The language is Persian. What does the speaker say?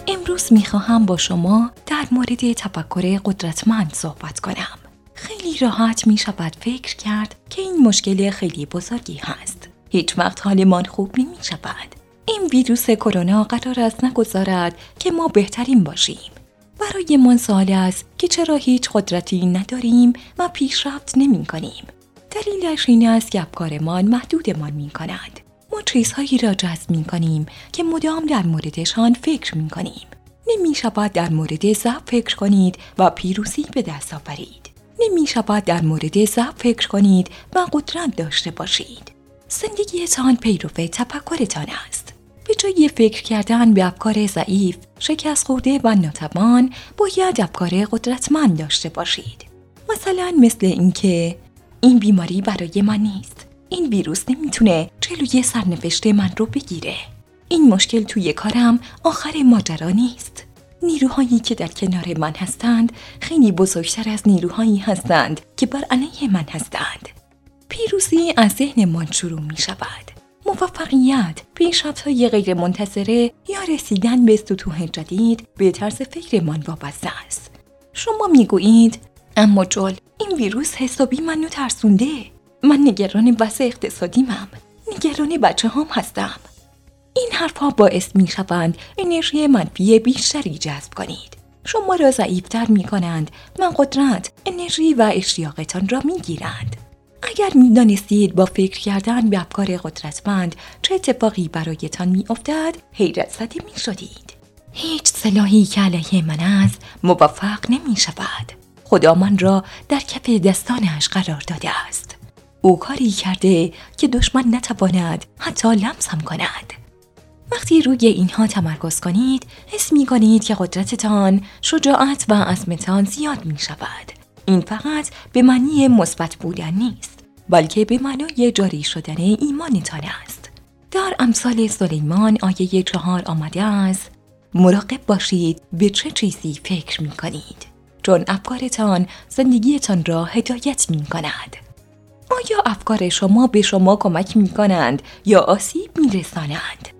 امروز میخواهم با شما در مورد تفکر قدرتمند صحبت کنم. خیلی راحت میشود فکر کرد که این مشکل خیلی بزرگی هست. هیچ وقت حالمان خوب نمیشود. این ویروس کرونا قرار است نگذارد که ما بهترین باشیم. برای من سوال است که چرا هیچ قدرتی نداریم و پیشرفت نمی کنیم. دلیلش این است که افکارمان محدودمان می کند. ما چیزهایی را جذب می کنیم که مدام در موردشان فکر می کنیم. نمی شود در مورد ضعف فکر کنید و پیروزی به دست آورید. نمی شود در مورد ضعف فکر کنید و قدرت داشته باشید. زندگیتان پیرو تفکرتان است. به جای فکر کردن به افکار ضعیف، شکست خورده و ناتوان، باید افکار قدرتمند داشته باشید. مثلا مثل اینکه این بیماری برای من نیست. این ویروس نمیتونه جلوی سرنوشت من رو بگیره. این مشکل توی کارم آخر ماجرا نیست. نیروهایی که در کنار من هستند خیلی بزرگتر از نیروهایی هستند که بر علیه من هستند. پیروزی از ذهنمان شروع می شود. موفقیت، پیشرفت‌های غیر منتظره یا رسیدن به سطوح جدید به طرز فکرمان وابسته است. شما میگویید اما جل، این ویروس حسابی منو ترسونده. من نگران وضع اقتصادیمم. نگران بچه‌هام هستم. این حرفها باعث می شوند انرژی منفی بیشتری جذب کنید. شما را ضعیفتر می کنند و قدرت، انرژی و اشتیاقتان را می گیرند. اگر می دانستید با فکر کردن به افکار قدرتمند چه اتفاقی برایتان می افتد، حیرت زده می شدید. هیچ سلاحی که علیه من است موفق نمی شود. خدا من را در کف دستانش قرار داده است. او کاری کرده که دشمن نتواند حتی لمسم کند. وقتی روی اینها تمرکز کنید، حس می کنید که قدرتتان، شجاعت و عزمتان زیاد می شود. این فقط به معنی مثبت بودن نیست، بلکه به معنای جاری شدن ایمانتان است. در امثال سلیمان آیه 4 آمده است: مراقب باشید به چه چیزی فکر می کنید، چون افکارتان زندگیتان را هدایت می کند. آیا افکار شما به شما کمک می کنند یا آسیب می رسانند؟